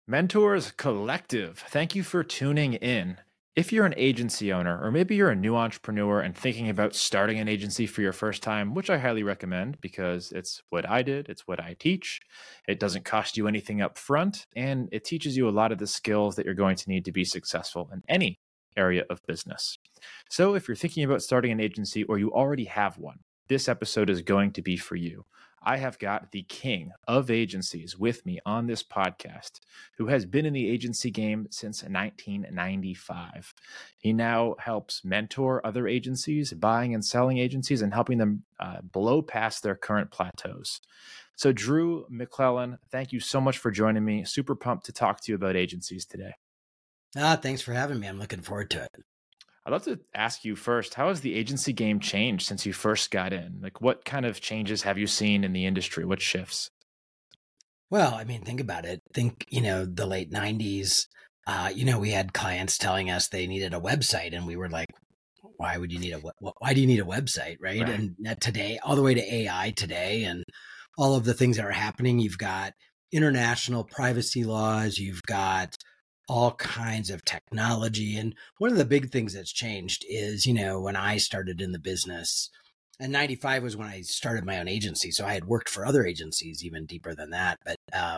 Mentors Collective, thank you for tuning in. If you're an agency owner, or maybe you're a new entrepreneur and thinking about starting an agency for your first time, which I highly recommend because it's what I did, it's what I teach. It doesn't cost you anything up front, and it teaches you a lot of the skills that you're going to need to be successful in any area of business. So if you're thinking about starting an agency or you already have one, this episode is going to be for you. I have got the king of agencies with me on this podcast, who has been in the agency game since 1995. He now helps mentor other agencies, buying and selling agencies, and helping them blow past their current plateaus. So, Drew McClellan, thank you so much for joining me. Super pumped to talk to you about agencies today. Thanks for having me. I'm looking forward to it. I'd love to ask you first, how has the agency game changed since you first got in? Like, what kind of changes have you seen in the industry? What shifts? Well, I mean, think about it. Think, the late 90s, we had clients telling us they needed a website, and we were like, why do you need a website, right? And today, all the way to AI today, and all of the things that are happening, you've got international privacy laws, you've got all kinds of technology. And one of the big things that's changed is, when I started in the business, and 95 was when I started my own agency. So I had worked for other agencies even deeper than that. But,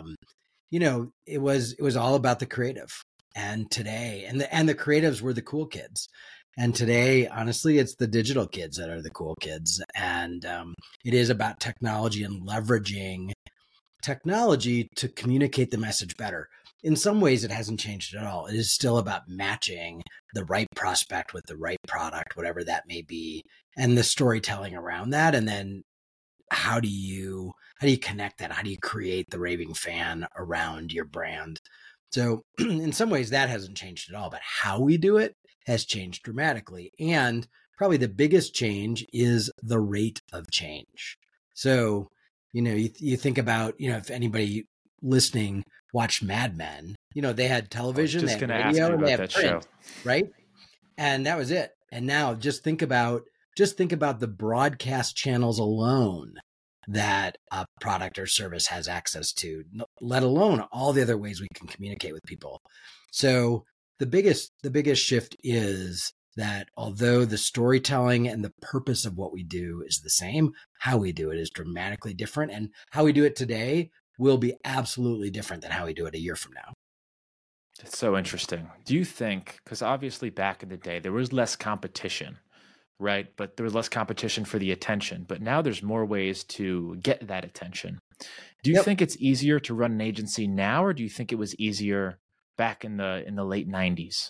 it was all about the creative. And today, and the creatives were the cool kids. And today, honestly, it's the digital kids that are the cool kids. And it is about technology and leveraging technology to communicate the message better. In some ways, it hasn't changed at all. It is still about matching the right prospect with the right product, whatever that may be, and the storytelling around that. And then how do you connect that? How do you create the raving fan around your brand? So in some ways, that hasn't changed at all. But how we do it has changed dramatically. And probably the biggest change is the rate of change. So, you think about, if anybody listening watched Mad Men, they had television, they had radio, and they had print, right? And that was it. And now just think about the broadcast channels alone that a product or service has access to, let alone all the other ways we can communicate with people. So the biggest shift is that although the storytelling and the purpose of what we do is the same, how we do it is dramatically different. And how we do it today will be absolutely different than how we do it a year from now. It's so interesting. Do you think, because obviously back in the day, there was less competition, right? But there was less competition for the attention. But now there's more ways to get that attention. Do you think it's easier to run an agency now, or do you think it was easier back in the late 90s?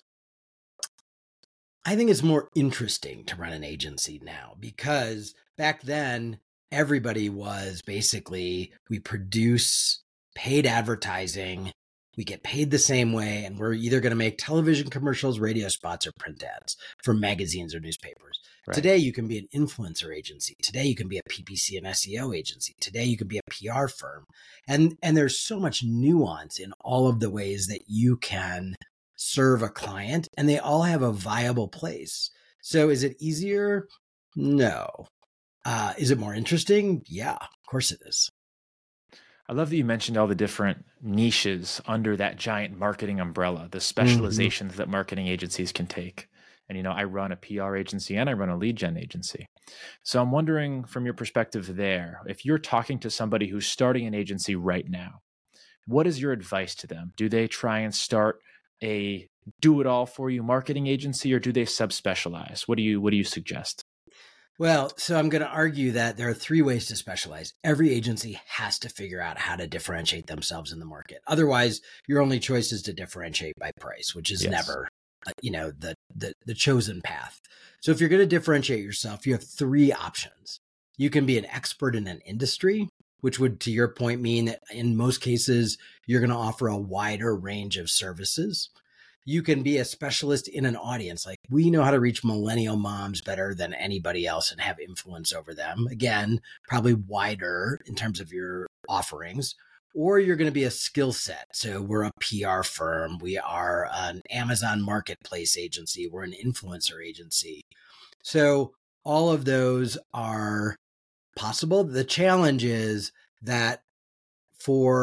I think it's more interesting to run an agency now, because back then everybody was basically, we produce paid advertising, we get paid the same way, and we're either going to make television commercials, radio spots, or print ads for magazines or newspapers. Right. Today, you can be an influencer agency. Today, you can be a PPC and SEO agency. Today, you can be a PR firm. And there's so much nuance in all of the ways that you can serve a client, and they all have a viable place. So is it easier? No. Is it more interesting? Yeah, of course it is. I love that you mentioned all the different niches under that giant marketing umbrella, the specializations that marketing agencies can take. And, I run a PR agency and I run a lead gen agency. So I'm wondering, from your perspective there, if you're talking to somebody who's starting an agency right now, what is your advice to them? Do they try and start a do-it-all-for-you marketing agency, or do they subspecialize? What do you suggest? Well, so I'm going to argue that there are three ways to specialize. Every agency has to figure out how to differentiate themselves in the market. Otherwise, your only choice is to differentiate by price, which is never, the chosen path. So if you're going to differentiate yourself, you have three options. You can be an expert in an industry, which would, to your point, mean that in most cases, you're going to offer a wider range of services. You can be a specialist in an audience. Like, we know how to reach millennial moms better than anybody else and have influence over them. Again, probably wider in terms of your offerings. Or you're going to be a skill set. So we're a PR firm. We are an Amazon marketplace agency. We're an influencer agency. So all of those are possible. The challenge is that for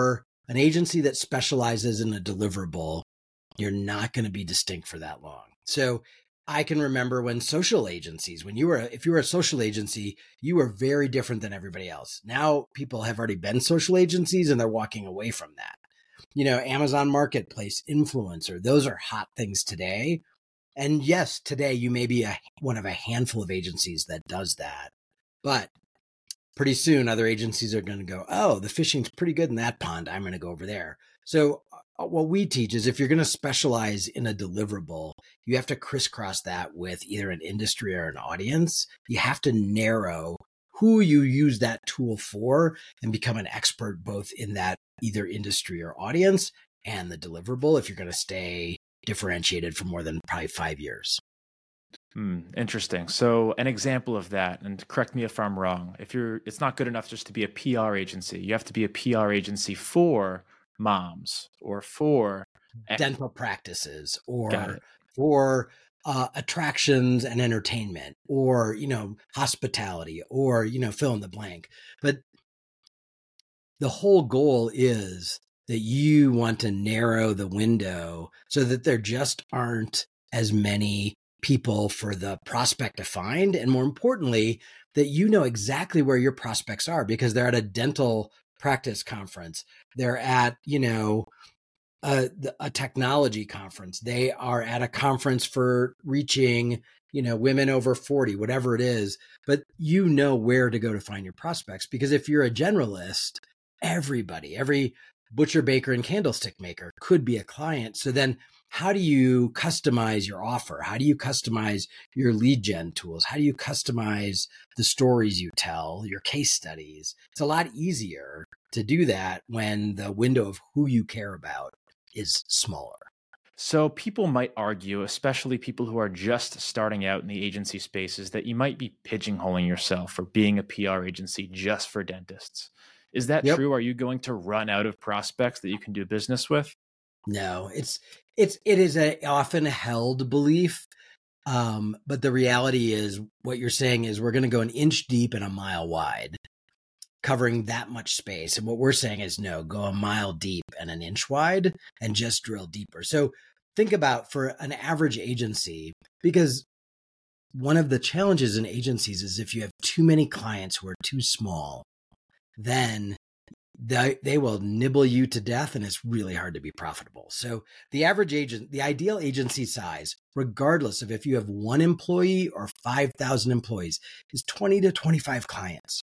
an agency that specializes in a deliverable, you're not going to be distinct for that long. So I can remember when social agencies, if you were a social agency, you were very different than everybody else. Now people have already been social agencies and they're walking away from that. Amazon Marketplace, influencer, those are hot things today. And yes, today you may be one of a handful of agencies that does that. But pretty soon other agencies are going to go, oh, the fishing's pretty good in that pond. I'm going to go over there. So what we teach is if you're going to specialize in a deliverable, you have to crisscross that with either an industry or an audience. You have to narrow who you use that tool for and become an expert both in that either industry or audience and the deliverable if you're going to stay differentiated for more than probably 5 years. Interesting. So an example of that, and correct me if I'm wrong, it's not good enough just to be a PR agency. You have to be a PR agency for moms or for dental practices or for attractions and entertainment or, hospitality or, fill in the blank. But the whole goal is that you want to narrow the window so that there just aren't as many people for the prospect to find. And more importantly, that you know exactly where your prospects are because they're at a dental practice conference. They're at, a technology conference. They are at a conference for reaching, women over 40, whatever it is. But you know where to go to find your prospects because if you're a generalist, every butcher, baker, and candlestick maker could be a client. So then how do you customize your offer? How do you customize your lead gen tools? How do you customize the stories you tell, your case studies? It's a lot easier to do that when the window of who you care about is smaller. So people might argue, especially people who are just starting out in the agency spaces, that you might be pigeonholing yourself for being a PR agency just for dentists. Is that true? Are you going to run out of prospects that you can do business with? No, it is a often held belief. But the reality is what you're saying is we're going to go an inch deep and a mile wide, covering that much space. And what we're saying is no, go a mile deep and an inch wide and just drill deeper. So think about for an average agency, because one of the challenges in agencies is if you have too many clients who are too small, then they will nibble you to death and it's really hard to be profitable. So the ideal agency size, regardless of if you have 1 employee or 5,000 employees, is 20 to 25 clients.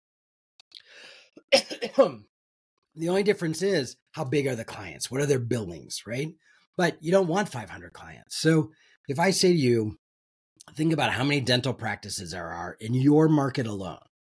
The only difference is how big are the clients? What are their billings, right? But you don't want 500 clients. So if I say to you, think about how many dental practices there are in your market alone.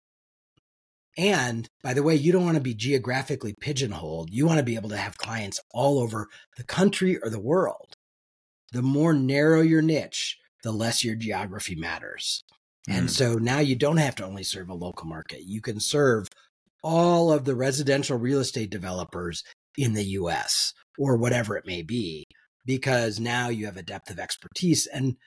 And by the way, you don't want to be geographically pigeonholed. You want to be able to have clients all over the country or the world. The more narrow your niche, the less your geography matters. And so now you don't have to only serve a local market. You can serve all of the residential real estate developers in the US or whatever it may be, because now you have a depth of expertise. And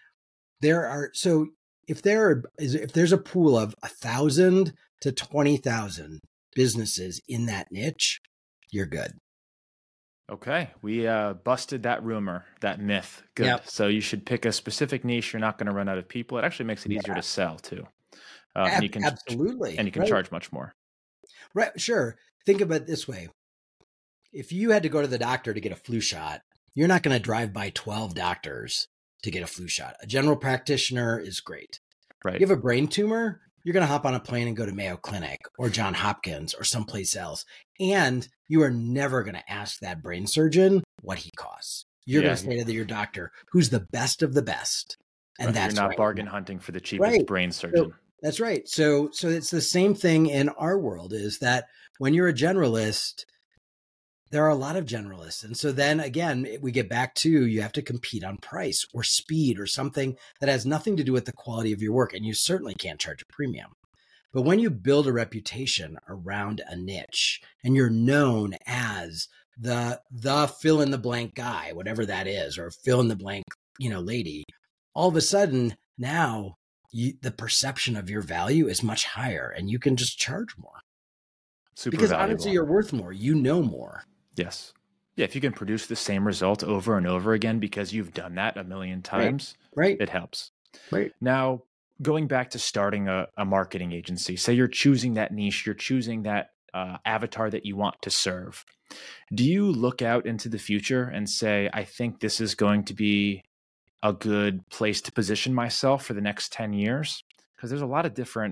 if there's a pool of 1,000 to 20,000 businesses in that niche, you're good. Okay. We busted that rumor, that myth. Good. Yep. So you should pick a specific niche. You're not going to run out of people. It actually makes it easier to sell too. And you can, absolutely. And you can charge much more. Right. Sure. Think about it this way. If you had to go to the doctor to get a flu shot, you're not going to drive by 12 doctors to get a flu shot. A general practitioner is great. Right. You have a brain tumor, you're going to hop on a plane and go to Mayo Clinic or Johns Hopkins or someplace else. And you are never going to ask that brain surgeon what he costs. You're going to say to your doctor, who's the best of the best. And that's you're not bargain hunting for the cheapest brain surgeon. That's right. So it's the same thing in our world is that when you're a generalist, there are a lot of generalists. And so then again, we get back to you have to compete on price or speed or something that has nothing to do with the quality of your work. And you certainly can't charge a premium. But when you build a reputation around a niche and you're known as the fill in the blank guy, whatever that is, or fill in the blank, lady, all of a sudden now the perception of your value is much higher and you can just charge more. Super because valuable. Honestly, you're worth more. You know more. Yes. Yeah, if you can produce the same result over and over again because you've done that a million Right. times, Right. it helps. Right. Now, going back to starting a marketing agency, say you're choosing that niche, you're choosing that avatar that you want to serve. Do you look out into the future and say, I think this is going to be a good place to position myself for the next 10 years? Because there's a lot of different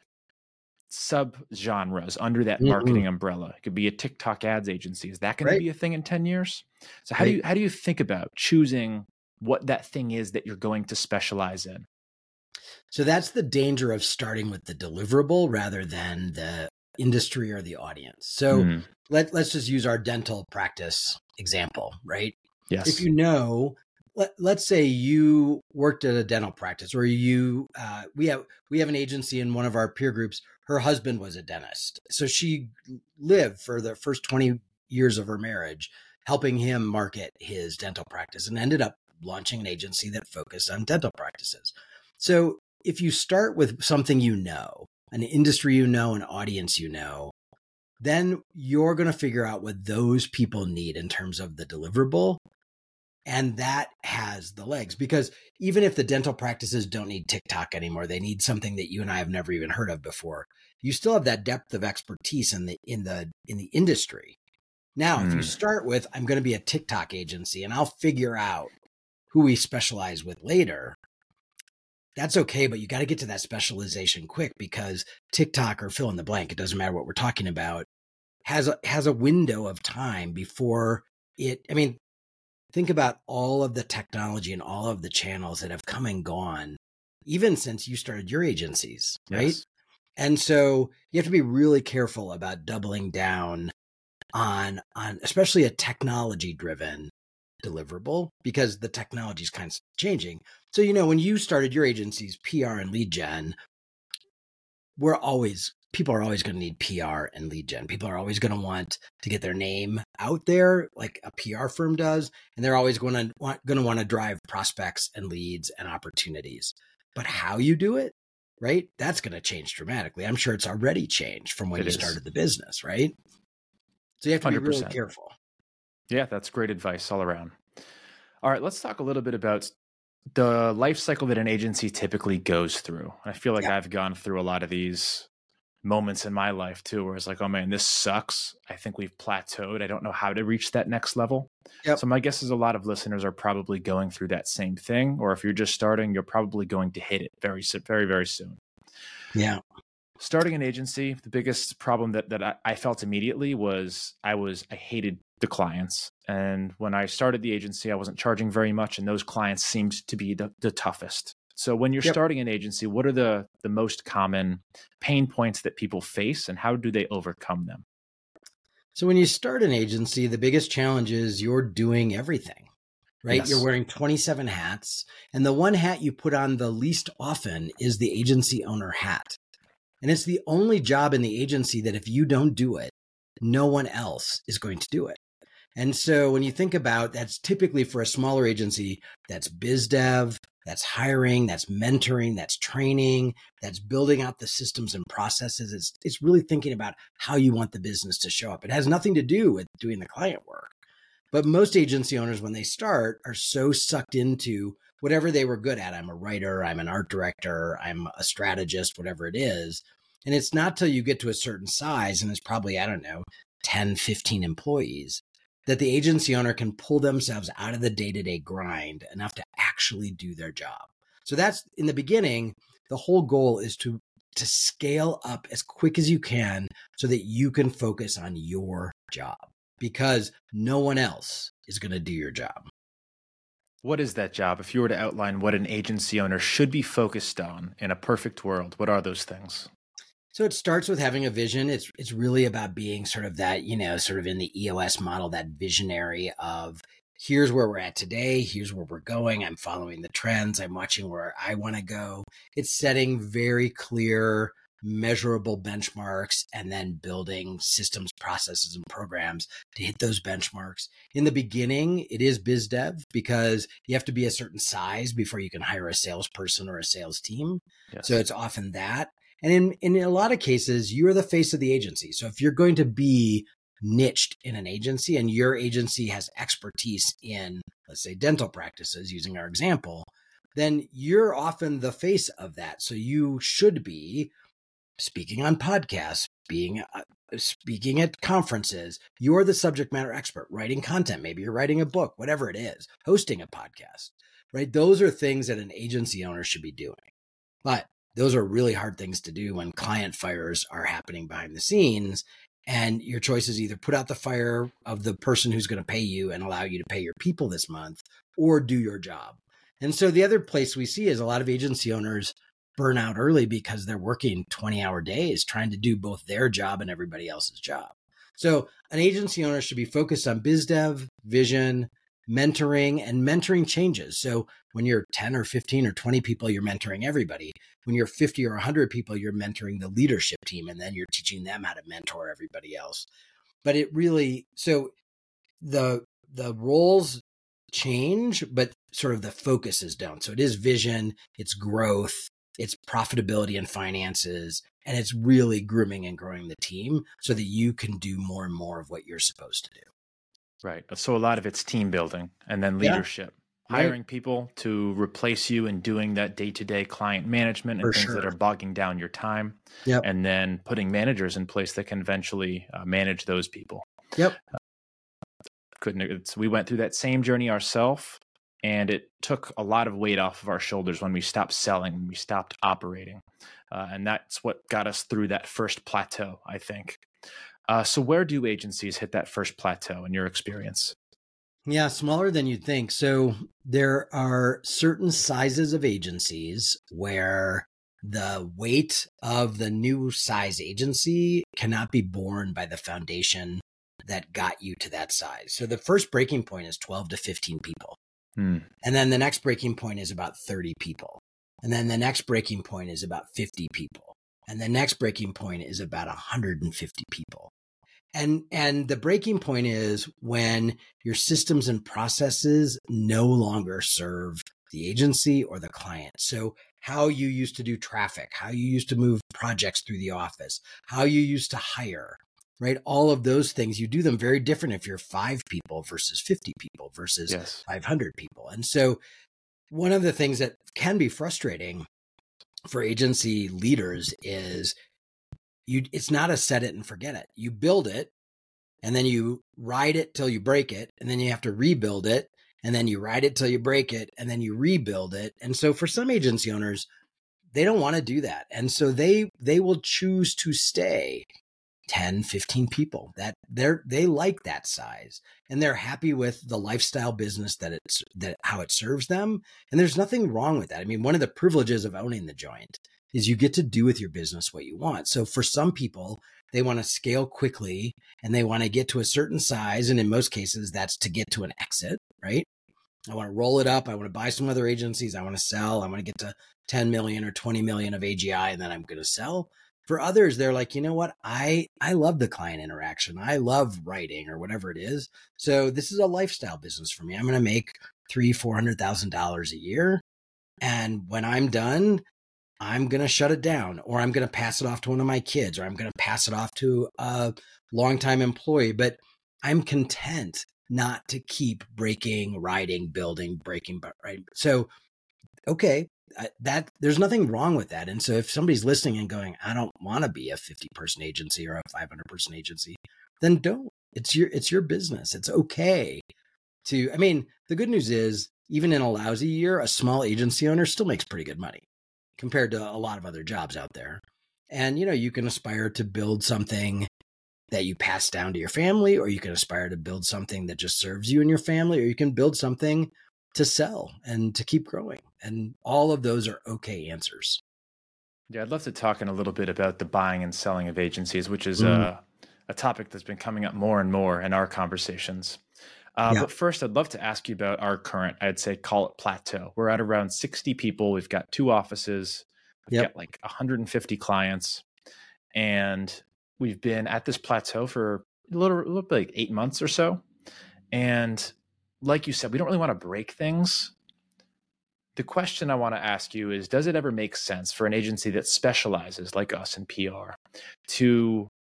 sub genres under that Mhm. marketing umbrella. It could be a TikTok ads agency. Is that going to Right. be a thing in 10 years? So Right. how do you think about choosing what that thing is that you're going to specialize in? So that's the danger of starting with the deliverable rather than the industry or the audience. So Hmm. let's just use our dental practice example, right? If Yes. you know, let's say you worked at a dental practice, or we have an agency in one of our peer groups. Her husband was a dentist, so she lived for the first 20 years of her marriage helping him market his dental practice, and ended up launching an agency that focused on dental practices. So if you start with something you know, an industry you know, an audience you know, then you're going to figure out what those people need in terms of the deliverable. And that has the legs, because even if the dental practices don't need TikTok anymore, they need something that you and I have never even heard of before. You still have that depth of expertise in the industry. Now, if you Hmm. start with, I'm going to be a TikTok agency and I'll figure out who we specialize with later, that's okay, but you got to get to that specialization quick, because TikTok, or fill in the blank, it doesn't matter what we're talking about, has a window of time before it. I mean, think about all of the technology and all of the channels that have come and gone, even since you started your agencies, right? Yes. And so you have to be really careful about doubling down on especially a technology driven deliverable, because the technology is kind of changing. So, when you started your agency's PR and lead gen, people are always going to need PR and lead gen. People are always going to want to get their name out there like a PR firm does, and they're always going to want to drive prospects and leads and opportunities. But how you do it, right? That's going to change dramatically. I'm sure it's already changed from when It you is. started the business, right? So you have to be really 100%. careful. Yeah, that's great advice all around. All right, let's talk a little bit about the life cycle that an agency typically goes through. I feel like Yeah. I've gone through a lot of these moments in my life too, where it's like, oh man, this sucks. I think we've plateaued. I don't know how to reach that next level. Yep. So my guess is a lot of listeners are probably going through that same thing. Or if you're just starting, you're probably going to hit it very, very soon. Yeah. Starting an agency, the biggest problem that I felt immediately was I hated the clients. And when I started the agency, I wasn't charging very much, and those clients seemed to be the toughest. So when you're Yep. starting an agency, what are the most common pain points that people face, and how do they overcome them? So when you start an agency, the biggest challenge is you're doing everything, right? You're Yes. wearing 27 hats, and the one hat you put on the least often is the agency owner hat. And it's the only job in the agency that if you don't do it, no one else is going to do it. And so when you think about, that's typically for a smaller agency, that's biz dev, that's hiring, that's mentoring, that's training, that's building out the systems and processes. It's really thinking about how you want the business to show up. It has nothing to do with doing the client work. But most agency owners, when they start, are so sucked into whatever they were good at. I'm a writer, I'm an art director, I'm a strategist, whatever it is. And it's not till you get to a certain size, and it's probably, I don't know, 10, 15 employees, that the agency owner can pull themselves out of the day-to-day grind enough to actually do their job. So that's, in the beginning, the whole goal is to scale up as quick as you can so that you can focus on your job, because no one else is going to do your job. What is that job? If you were to outline what an agency owner should be focused on in a perfect world, what are those things? So it starts with having a vision. It's really about being sort of that, sort of in the EOS model, that visionary of, here's where we're at today, here's where we're going, I'm following the trends, I'm watching where I want to go. It's setting very clear, measurable benchmarks, and then building systems, processes, and programs to hit those benchmarks. In the beginning, it is biz dev, because you have to be a certain size before you can hire a salesperson or a sales team. So Yes. it's often that. And in a lot of cases, you're the face of the agency. So if you're going to be niched in an agency and your agency has expertise in, let's say, dental practices, using our example, then you're often the face of that. So you should be speaking on podcasts, speaking at conferences. You're the subject matter expert, writing content. Maybe you're writing a book, whatever it is, hosting a podcast, right? Those are things that an agency owner should be doing. But those are really hard things to do when client fires are happening behind the scenes. And your choice is either put out the fire of the person who's going to pay you and allow you to pay your people this month, or do your job. And so the other place we see is a lot of agency owners burn out early because they're working 20-hour days trying to do both their job and everybody else's job. So an agency owner should be focused on biz dev, vision, mentoring, and mentoring changes. So when you're 10 or 15 or 20 people, you're mentoring everybody. When you're 50 or 100 people, you're mentoring the leadership team, and then you're teaching them how to mentor everybody else. But it really, so the roles change, but sort of the focuses don't. So it is vision, it's growth, it's profitability and finances, and it's really grooming and growing the team so that you can do more and more of what you're supposed to do. Right. So a lot of it's team building and then leadership, hiring people to replace you in doing that day-to-day client management and things that are bogging down your time. And then putting managers in place that can eventually manage those people. We went through that same journey ourselves, and it took a lot of weight off of our shoulders when we stopped selling, when we stopped operating. And that's what got us through that first plateau, I think. So where do agencies hit that first plateau in your experience? Yeah, smaller than you'd think. So there are certain sizes of agencies where the weight of the new size agency cannot be borne by the foundation that got you to that size. So the first breaking point is 12 to 15 people. And then the next breaking point is about 30 people. And then the next breaking point is about 50 people. And the next breaking point is about 150 people. And the breaking point is when your systems and processes no longer serve the agency or the client. So how you used to do traffic, how you used to move projects through the office, how you used to hire, right? All of those things, you do them very different if you're 5 people versus 50 people versus 500 people. And so one of the things that can be frustrating for agency leaders is it's not a set it and forget it. You build it and then you ride it till you break it. And then you have to rebuild it. And then you ride it till you break it. And then you rebuild it. And so for some agency owners, they don't want to do that. And so they will choose to stay 10, 15 people. That they like that size, and they're happy with the lifestyle business that how it serves them. And there's nothing wrong with that. I mean, one of the privileges of owning the joint is you get to do with your business what you want. So for some people, they want to scale quickly and they want to get to a certain size. And in most cases, that's to get to an exit, right? I want to roll it up. I want to buy some other agencies. I want to sell. I want to get to 10 million or 20 million of AGI, and then I'm going to sell. For others, they're like, you know what? I love the client interaction. I love writing or whatever it is. So this is a lifestyle business for me. I'm going to make $300,000-$400,000 a year. And when I'm done, I'm going to shut it down, or I'm going to pass it off to one of my kids, or I'm going to pass it off to a longtime employee. But I'm content not to keep breaking, riding, building, breaking, right? So, okay. That there's nothing wrong with that. And so if somebody's listening and going, I don't want to be a 50-person agency or a 500-person agency, then don't. It's your business. It's okay to, I mean, the good news is even in a lousy year, a small agency owner still makes pretty good money compared to a lot of other jobs out there. And, you can aspire to build something that you pass down to your family, or you can aspire to build something that just serves you and your family, or you can build something to sell and to keep growing. And all of those are okay answers. Yeah, I'd love to talk in a little bit about the buying and selling of agencies, which is a topic that's been coming up more and more in our conversations. But first, I'd love to ask you about our current, I'd say, call it plateau. We're at around 60 people. We've got 2 offices. We've got like 150 clients. And we've been at this plateau for a little bit like 8 months or so. And like you said, we don't really want to break things. The question I want to ask you is, does it ever make sense for an agency that specializes like us in PR to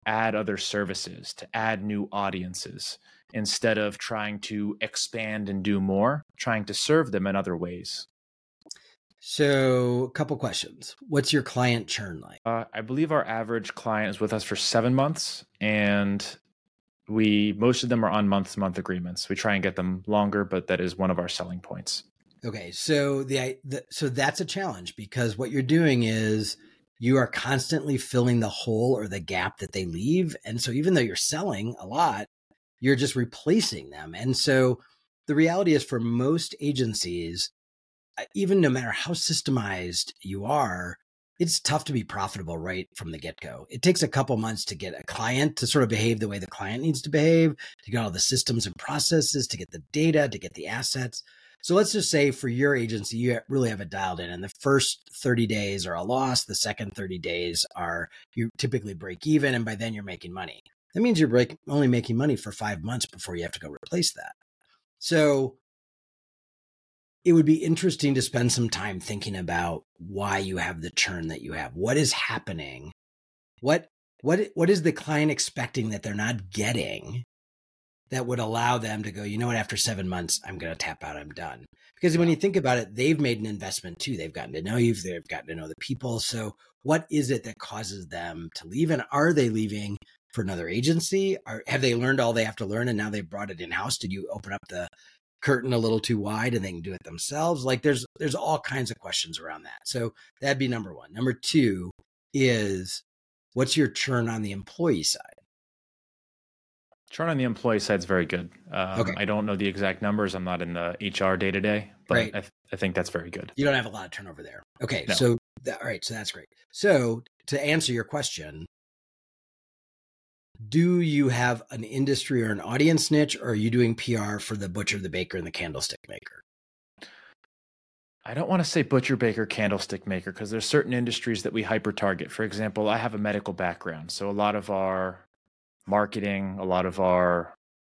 add other services, to add new audiences, instead of trying to expand and do more, trying to serve them in other ways. So, a couple questions. What's your client churn like? I believe our average client is with us for 7 months, and most of them are on month-to-month agreements. We try and get them longer, but that is one of our selling points. Okay, so so that's a challenge, because what you're doing is you are constantly filling the hole or the gap that they leave, and so even though you're selling a lot, you're just replacing them. And so the reality is, for most agencies, even no matter how systemized you are, it's tough to be profitable right from the get-go. It takes a couple months to get a client to sort of behave the way the client needs to behave, to get all the systems and processes, to get the data, to get the assets. So let's just say for your agency, you really have it dialed in, and the first 30 days are a loss. The second 30 days are, you typically break even, and by then you're making money. That means you're only making money for 5 months before you have to go replace that. So it would be interesting to spend some time thinking about why you have the churn that you have. What is happening? What is the client expecting that they're not getting that would allow them to go, you know what, after 7 months, I'm going to tap out, I'm done. Because when you think about it, they've made an investment too. They've gotten to know you, they've gotten to know the people. So what is it that causes them to leave? And are they leaving for another agency? Have they learned all they have to learn and now they've brought it in-house? Did you open up the curtain a little too wide and they can do it themselves? Like there's all kinds of questions around that. So that'd be number one. Number two is, what's your churn on the employee side? Churn on the employee side is very good. Okay. I don't know the exact numbers. I'm not in the HR day to day, but Right. I think that's very good. You don't have a lot of turnover there. Okay. No. So all right. So that's great. So to answer your question, do you have an industry or an audience niche, or are you doing PR for the butcher, the baker, and the candlestick maker? I don't want to say butcher, baker, candlestick maker, because there's certain industries that we hyper target. For example, I have a medical background, so a lot of our marketing, a lot of our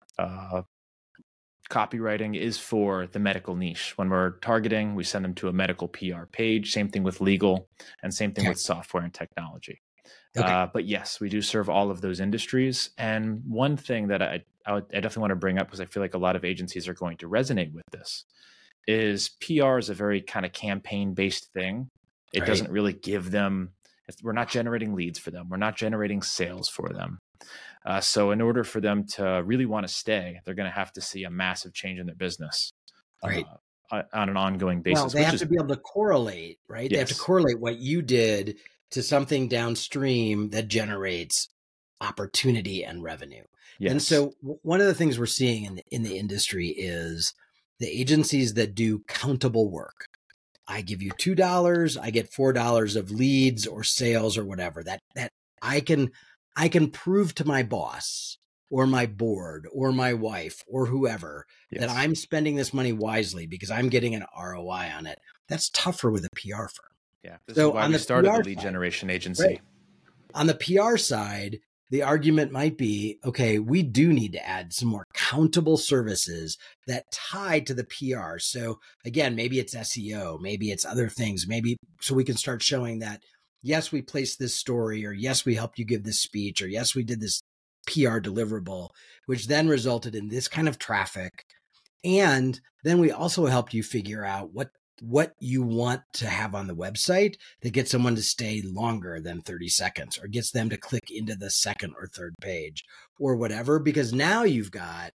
copywriting is for the medical niche. When we're targeting, we send them to a medical PR page. Same thing with legal, and same thing with software and technology. Okay. But yes, we do serve all of those industries. And one thing that I definitely want to bring up, because I feel like a lot of agencies are going to resonate with this, is PR is a very kind of campaign-based thing. It doesn't really give them, we're not generating leads for them. We're not generating sales for them. So in order for them to really want to stay, they're going to have to see a massive change in their business on an ongoing basis. Well, they have to be able to correlate, right? Yes. They have to correlate what you did to something downstream that generates opportunity and revenue. Yes. And so one of the things we're seeing in the industry is the agencies that do countable work. I give you $2, I get $4 of leads or sales or whatever. That I can prove to my boss or my board or my wife or whoever that I'm spending this money wisely because I'm getting an ROI on it. That's tougher with a PR firm. Yeah. This is why we started the lead generation agency. Right. On the PR side, the argument might be, okay, we do need to add some more countable services that tie to the PR. So again, maybe it's SEO, maybe it's other things, maybe so we can start showing that, yes, we placed this story, or yes, we helped you give this speech, or yes, we did this PR deliverable, which then resulted in this kind of traffic. And then we also helped you figure out what you want to have on the website that gets someone to stay longer than 30 seconds or gets them to click into the second or third page or whatever, because now you've got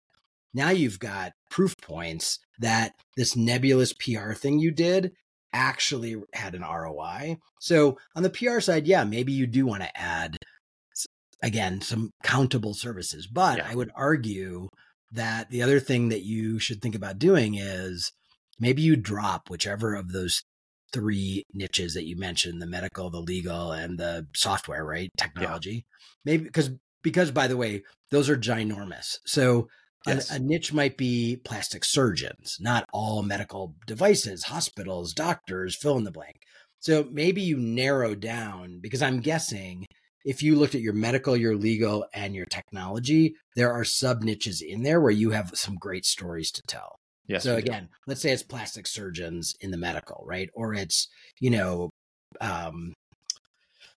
proof points that this nebulous PR thing you did actually had an ROI. So on the PR side, yeah, maybe you do want to add, again, some countable services, but I would argue that the other thing that you should think about doing is maybe you drop whichever of those three niches that you mentioned, the medical, the legal, and the software, right? Technology. Yeah. Maybe because by the way, those are ginormous. So a niche might be plastic surgeons, not all medical devices, hospitals, doctors, fill in the blank. So maybe you narrow down, because I'm guessing if you looked at your medical, your legal, and your technology, there are sub niches in there where you have some great stories to tell. Yes. So again, let's say it's plastic surgeons in the medical, right? Or it's,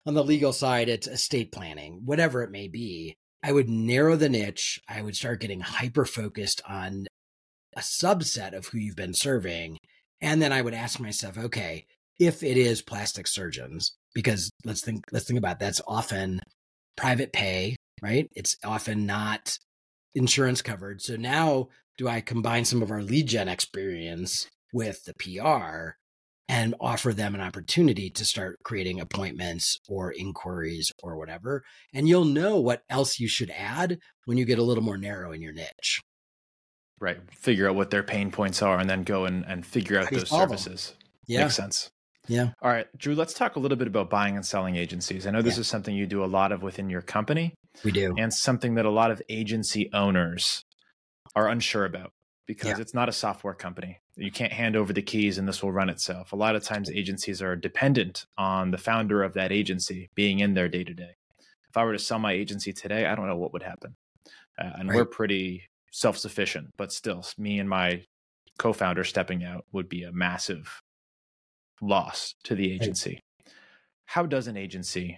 on the legal side, it's estate planning, whatever it may be. I would narrow the niche. I would start getting hyper focused on a subset of who you've been serving. And then I would ask myself, okay, if it is plastic surgeons, because let's think about it, that's often private pay, right? It's often not insurance covered. So now do I combine some of our lead gen experience with the PR and offer them an opportunity to start creating appointments or inquiries or whatever? And you'll know what else you should add when you get a little more narrow in your niche. Right. Figure out what their pain points are and then go and figure out those services. Yeah. Makes sense. Yeah. All right, Drew, let's talk a little bit about buying and selling agencies. I know this is something you do a lot of within your company. We do. And something that a lot of agency owners are unsure about because it's not a software company. You can't hand over the keys and this will run itself. A lot of times agencies are dependent on the founder of that agency being in there day to day. If I were to sell my agency today, I don't know what would happen. We're pretty self-sufficient, but still me and my co-founder stepping out would be a massive loss to the agency. How does an agency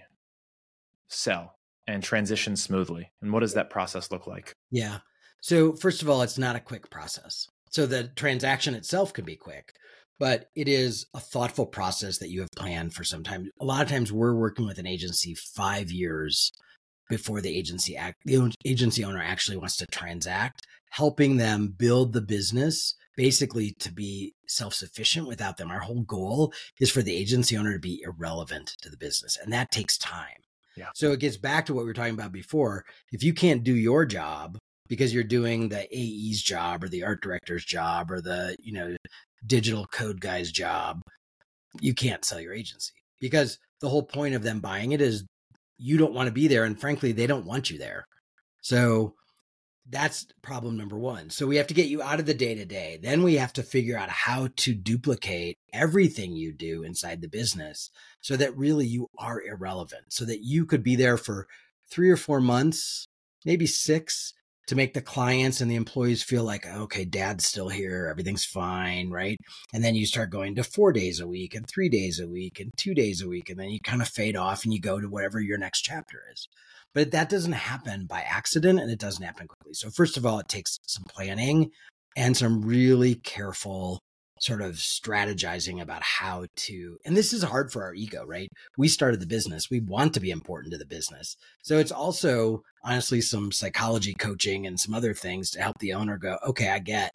sell and transition smoothly? And what does that process look like? Yeah. So first of all, it's not a quick process. So the transaction itself can be quick, but it is a thoughtful process that you have planned for some time. A lot of times we're working with an agency 5 years before the agency owner actually wants to transact, helping them build the business basically to be self-sufficient without them. Our whole goal is for the agency owner to be irrelevant to the business, and that takes time. Yeah. So it gets back to what we were talking about before. If you can't do your job because you're doing the AE's job or the art director's job or the, digital code guy's job, you can't sell your agency, because the whole point of them buying it is you don't want to be there. And frankly, they don't want you there. So that's problem number one. So we have to get you out of the day-to-day. Then we have to figure out how to duplicate everything you do inside the business so that really you are irrelevant, so that you could be there for 3 or 4 months, maybe 6, to make the clients and the employees feel like, okay, dad's still here, everything's fine, right? And then you start going to 4 days a week and 3 days a week and 2 days a week. And then you kind of fade off and you go to whatever your next chapter is. But that doesn't happen by accident, and it doesn't happen quickly. So first of all, it takes some planning and some really careful sort of strategizing about how to, and this is hard for our ego, right? We started the business. We want to be important to the business. So it's also honestly some psychology coaching and some other things to help the owner go, okay, I get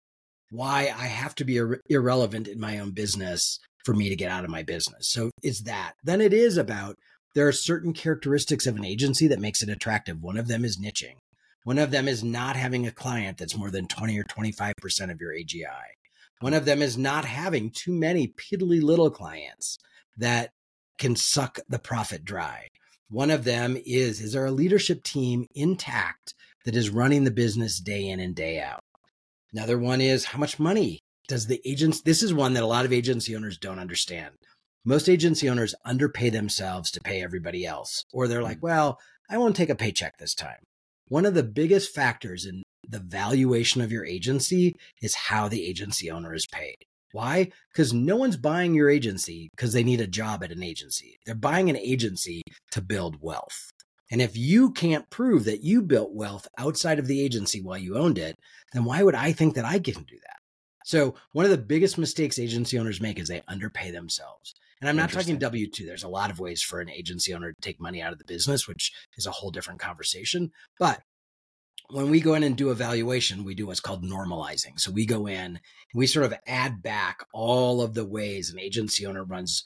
why I have to be irrelevant in my own business for me to get out of my business. So it's that. Then it is about, there are certain characteristics of an agency that makes it attractive. One of them is niching. One of them is not having a client that's more than 20 or 25% of your AGI. One of them is not having too many piddly little clients that can suck the profit dry. One of them is there a leadership team intact that is running the business day in and day out? Another one is, how much money does the agents, this is one that a lot of agency owners don't understand. Most agency owners underpay themselves to pay everybody else. Or they're like, well, I won't take a paycheck this time. One of the biggest factors in the valuation of your agency is how the agency owner is paid. Why? Because no one's buying your agency because they need a job at an agency. They're buying an agency to build wealth. And if you can't prove that you built wealth outside of the agency while you owned it, then why would I think that I can do that? So one of the biggest mistakes agency owners make is they underpay themselves. And I'm not talking W-2. There's a lot of ways for an agency owner to take money out of the business, which is a whole different conversation. But when we go in and do evaluation, we do what's called normalizing. So we go in and we sort of add back all of the ways an agency owner runs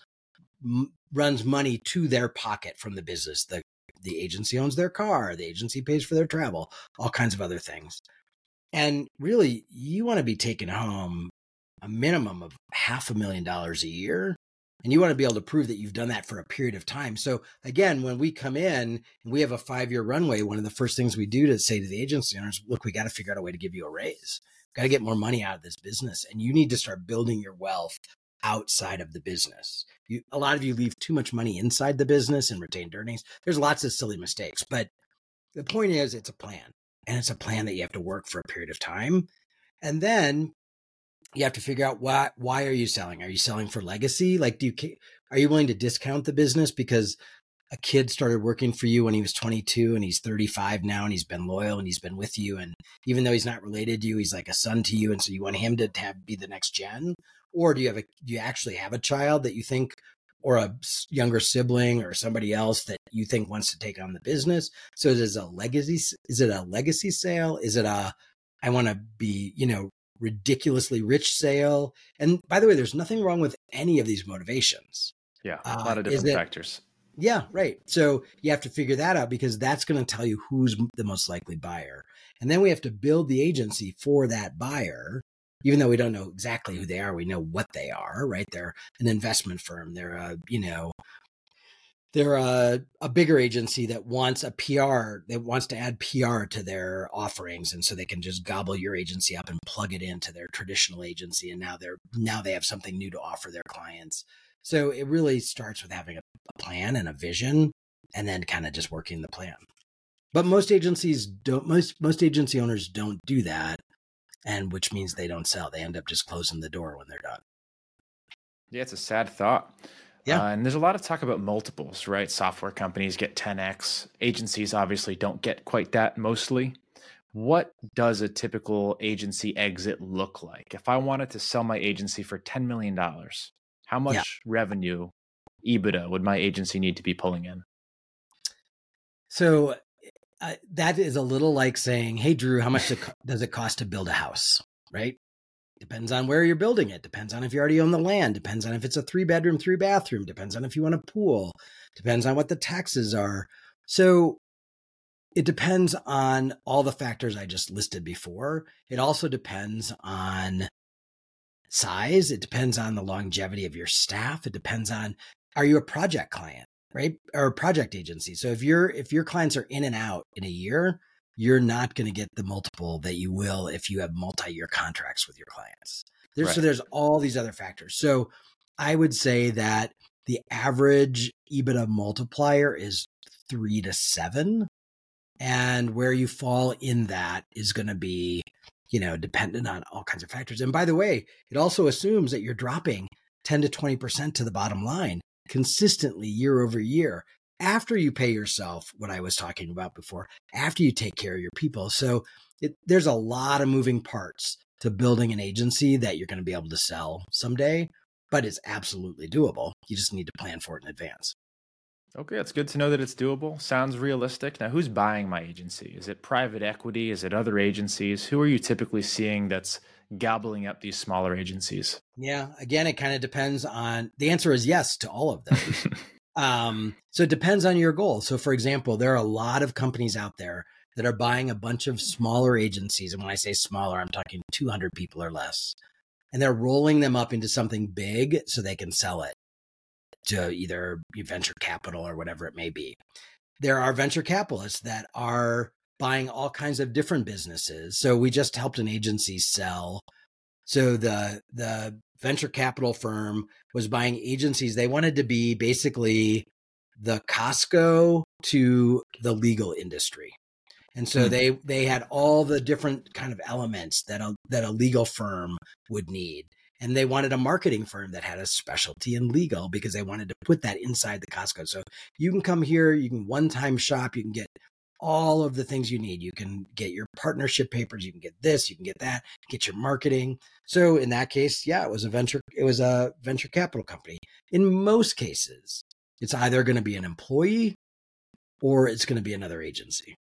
money to their pocket from the business. The agency owns their car, the agency pays for their travel, all kinds of other things. And really, you want to be taking home a minimum of $500,000 a year. And you want to be able to prove that you've done that for a period of time. So again, when we come in and we have a 5-year runway, one of the first things we do to say to the agency owners, look, we got to figure out a way to give you a raise. Got to get more money out of this business. And you need to start building your wealth outside of the business. A lot of you leave too much money inside the business and retained earnings. There's lots of silly mistakes, but the point is it's a plan, and it's a plan that you have to work for a period of time. And then you have to figure out why are you selling? Are you selling for legacy? Like, are you willing to discount the business because a kid started working for you when he was 22 and he's 35 now and he's been loyal and he's been with you. And even though he's not related to you, he's like a son to you. And so you want him to be the next gen? Or do you actually have a child that you think, or a younger sibling or somebody else that you think wants to take on the business? So is it a legacy sale? Is it I want to be, ridiculously rich sale? And by the way, there's nothing wrong with any of these motivations. Yeah, a lot of different factors. Yeah, right. So you have to figure that out, because that's going to tell you who's the most likely buyer. And then we have to build the agency for that buyer, even though we don't know exactly who they are. We know what they are, right? They're an investment firm. They're a bigger agency that wants a PR, that wants to add PR to their offerings. And so they can just gobble your agency up and plug it into their traditional agency. And now they have something new to offer their clients. So it really starts with having a plan and a vision, and then kind of just working the plan. But most agency owners don't do that. And which means they don't sell. They end up just closing the door when they're done. Yeah, it's a sad thought. Yeah. And there's a lot of talk about multiples, right? Software companies get 10x. Agencies obviously don't get quite that mostly. What does a typical agency exit look like? If I wanted to sell my agency for $10 million, how much revenue, EBITDA, would my agency need to be pulling in? So that is a little like saying, hey, Drew, how much does it cost to build a house, right? Depends on where you're building it. Depends on if you already own the land. Depends on if it's a 3-bedroom, 3-bathroom. Depends on if you want a pool. Depends on what the taxes are. So it depends on all the factors I just listed before. It also depends on size. It depends on the longevity of your staff. It depends on, are you a project client, right? Or a project agency? So if your clients are in and out in a year, you're not going to get the multiple that you will if you have multi-year contracts with your clients. So there's all these other factors. So I would say that the average EBITDA multiplier is 3 to 7. And where you fall in that is going to be, dependent on all kinds of factors. And by the way, it also assumes that you're dropping 10 to 20% to the bottom line consistently year over year, after you pay yourself what I was talking about before, after you take care of your people. So there's a lot of moving parts to building an agency that you're going to be able to sell someday, but it's absolutely doable. You just need to plan for it in advance. Okay, it's good to know that it's doable. Sounds realistic. Now, who's buying my agency? Is it private equity? Is it other agencies? Who are you typically seeing that's gobbling up these smaller agencies? Yeah, again, it kind of depends on, the answer is yes to all of those. So it depends on your goal. So for example, there are a lot of companies out there that are buying a bunch of smaller agencies. And when I say smaller, I'm talking 200 people or less. And they're rolling them up into something big so they can sell it to either venture capital or whatever it may be. There are venture capitalists that are buying all kinds of different businesses. So we just helped an agency sell. So the venture capital firm was buying agencies. They wanted to be basically the Costco to the legal industry. And so they had all the different kind of elements that a legal firm would need. And they wanted a marketing firm that had a specialty in legal, because they wanted to put that inside the Costco. So you can come here, you can one-time shop, you can get all of the things you need. You can get your partnership papers, you can get this, you can get that, get your marketing. So in that case, yeah, it was a venture capital company. In most cases, it's either going to be an employee or it's going to be another agency.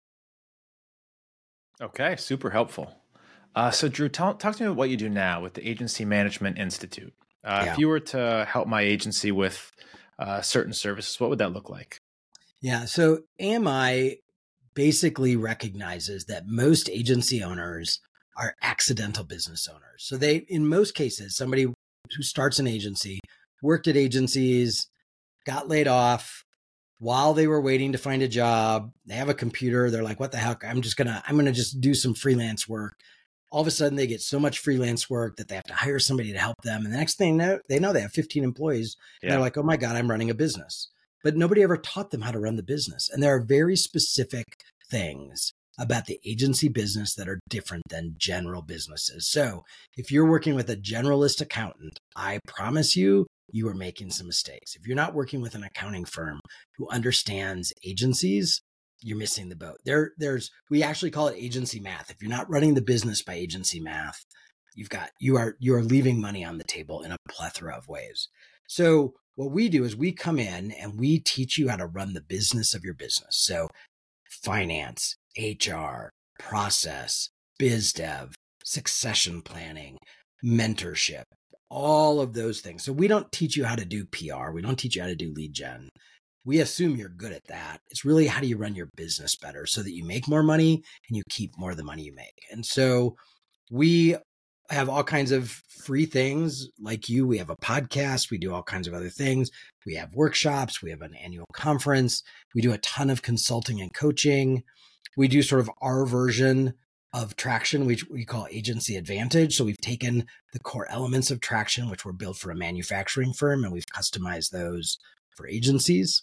Okay, super helpful. So Drew, talk to me about what you do now with the Agency Management Institute. If you were to help my agency with certain services, what would that look like? Yeah, so AMI basically recognizes that most agency owners are accidental business owners. So in most cases, somebody who starts an agency, worked at agencies, got laid off while they were waiting to find a job. They have a computer. They're like, what the heck? I'm going to just do some freelance work. All of a sudden they get so much freelance work that they have to hire somebody to help them. And the next thing they know they have 15 employees. And they're like, oh my God, I'm running a business. But nobody ever taught them how to run the business. And there are very specific things about the agency business that are different than general businesses. So if you're working with a generalist accountant, I promise you, you are making some mistakes. If you're not working with an accounting firm who understands agencies, you're missing the boat. We actually call it agency math. If you're not running the business by agency math, you are leaving money on the table in a plethora of ways. So what we do is we come in and we teach you how to run the business of your business. So finance, HR, process, biz dev, succession planning, mentorship, all of those things. So we don't teach you how to do PR. We don't teach you how to do lead gen. We assume you're good at that. It's really how do you run your business better so that you make more money and you keep more of the money you make. And so we have all kinds of free things like you. We have a podcast. We do all kinds of other things. We have workshops. We have an annual conference. We do a ton of consulting and coaching. We do sort of our version of Traction, which we call Agency Advantage. So we've taken the core elements of Traction, which were built for a manufacturing firm, and we've customized those for agencies.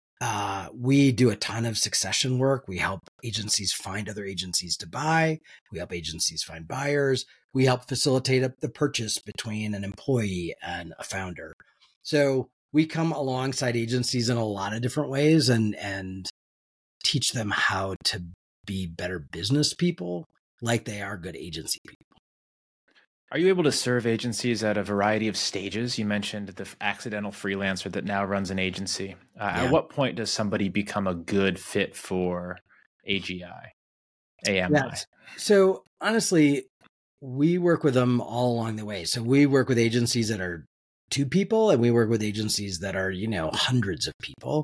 We do a ton of succession work. We help agencies find other agencies to buy. We help agencies find buyers. We help facilitate the purchase between an employee and a founder. So we come alongside agencies in a lot of different ways and teach them how to be better business people like they are good agency people. Are you able to serve agencies at a variety of stages? You mentioned the accidental freelancer that now runs an agency. At what point does somebody become a good fit for AGI, AMI? Yes. So honestly, we work with them all along the way. So we work with agencies that are 2 people, and we work with agencies that are, hundreds of people.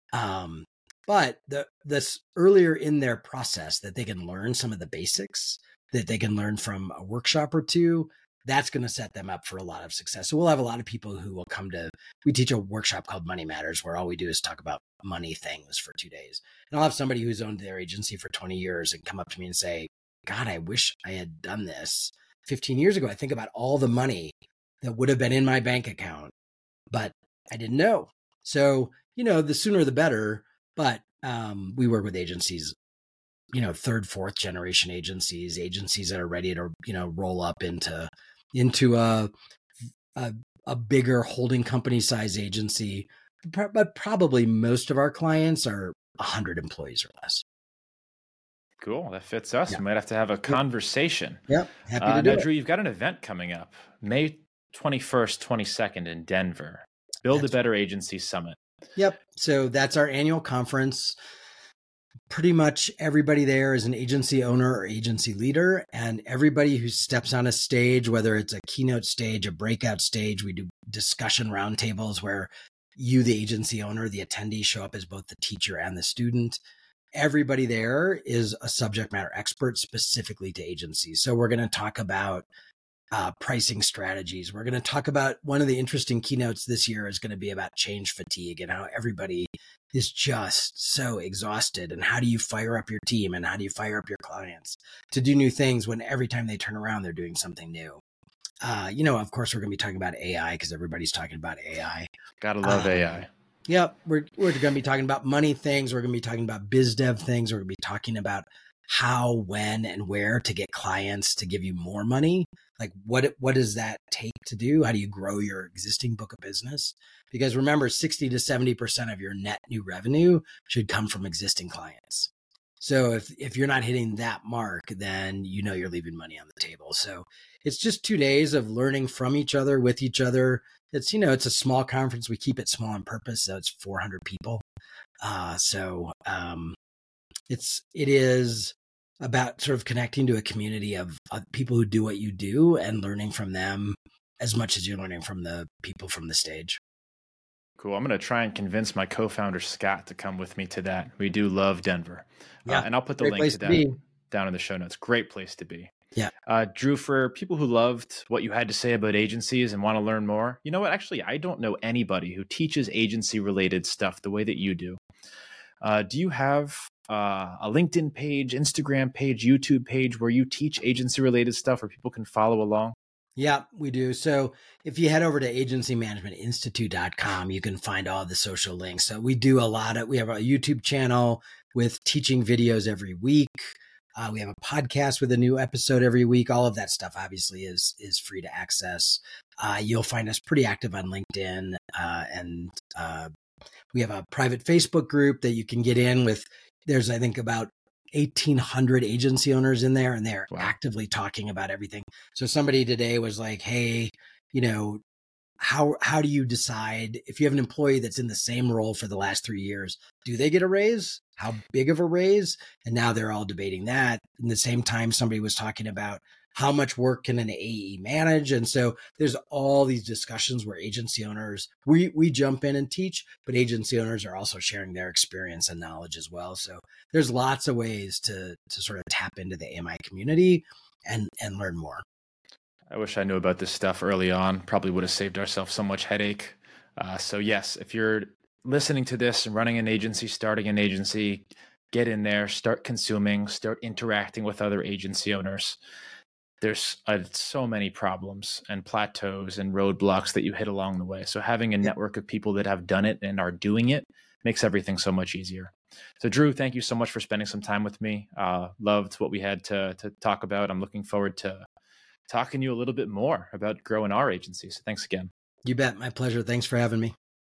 But this earlier in their process that they can learn some of the basics, that they can learn from a workshop or 2, that's going to set them up for a lot of success. So we'll have a lot of people who will we teach a workshop called Money Matters, where all we do is talk about money things for 2 days. And I'll have somebody who's owned their agency for 20 years and come up to me and say, God, I wish I had done this 15 years ago. I think about all the money that would have been in my bank account, but I didn't know. So, the sooner the better. But we work with agencies, 3rd, 4th generation agencies that are ready to, roll up into a bigger holding company size agency. But probably most of our clients are 100 employees or less. Cool. That fits us. We might have to have a conversation. Yep. Happy to do now, it. Drew, you've got an event coming up May 21st, 22nd in Denver. Build a Better Agency Summit. Yep. So that's our annual conference. Pretty much everybody there is an agency owner or agency leader, and everybody who steps on a stage, whether it's a keynote stage, a breakout stage, we do discussion roundtables where you, the agency owner, the attendee, show up as both the teacher and the student. Everybody there is a subject matter expert specifically to agencies. So we're going to talk about pricing strategies. We're going to talk about one of the interesting keynotes this year is going to be about change fatigue and how everybody is just so exhausted. And how do you fire up your team and how do you fire up your clients to do new things when every time they turn around, they're doing something new? Of course, we're going to be talking about AI because everybody's talking about AI. Gotta love AI. Yep. We're going to be talking about money things. We're going to be talking about biz dev things. We're going to be talking about how, when, and where to get clients to give you more money. Like what does that take to do? How do you grow your existing book of business? Because remember, 60 to 70% of your net new revenue should come from existing clients. So if you're not hitting that mark, then you're leaving money on the table. So it's just 2 days of learning from each other, with each other. It's, it's a small conference. We keep it small on purpose. So it's 400 people. It is about sort of connecting to a community of people who do what you do and learning from them as much as you're learning from the people from the stage. Cool. I'm going to try and convince my co-founder, Scott, to come with me to that. We do love Denver. Yeah. And I'll put the link to that down in the show notes. Great place to be. Yeah. Drew, for people who loved what you had to say about agencies and want to learn more, you know what? Actually, I don't know anybody who teaches agency-related stuff the way that you do. Do you have a LinkedIn page, Instagram page, YouTube page where you teach agency-related stuff where people can follow along? Yeah, we do. So if you head over to agencymanagementinstitute.com, you can find all the social links. So we do we have a YouTube channel with teaching videos every week. We have a podcast with a new episode every week. All of that stuff obviously is free to access. You'll find us pretty active on LinkedIn, and we have a private Facebook group that you can get in with. There's, I think, about 1,800 agency owners in there, and they're actively talking about everything. So somebody today was like, hey, how do you decide if you have an employee that's in the same role for the last 3 years, do they get a raise? How big of a raise? And now they're all debating that. In the same time, somebody was talking about how much work can an AE manage? And so there's all these discussions where agency owners, we jump in and teach, but agency owners are also sharing their experience and knowledge as well. So there's lots of ways to sort of tap into the AMI community and learn more. I wish I knew about this stuff early on. Probably would have saved ourselves so much headache. So yes, if you're listening to this and running an agency, starting an agency, get in there, start consuming, start interacting with other agency owners. There's so many problems and plateaus and roadblocks that you hit along the way. So having a network of people that have done it and are doing it makes everything so much easier. So Drew, thank you so much for spending some time with me. Loved what we had to talk about. I'm looking forward to talking to you a little bit more about growing our agency. So thanks again. You bet. My pleasure. Thanks for having me.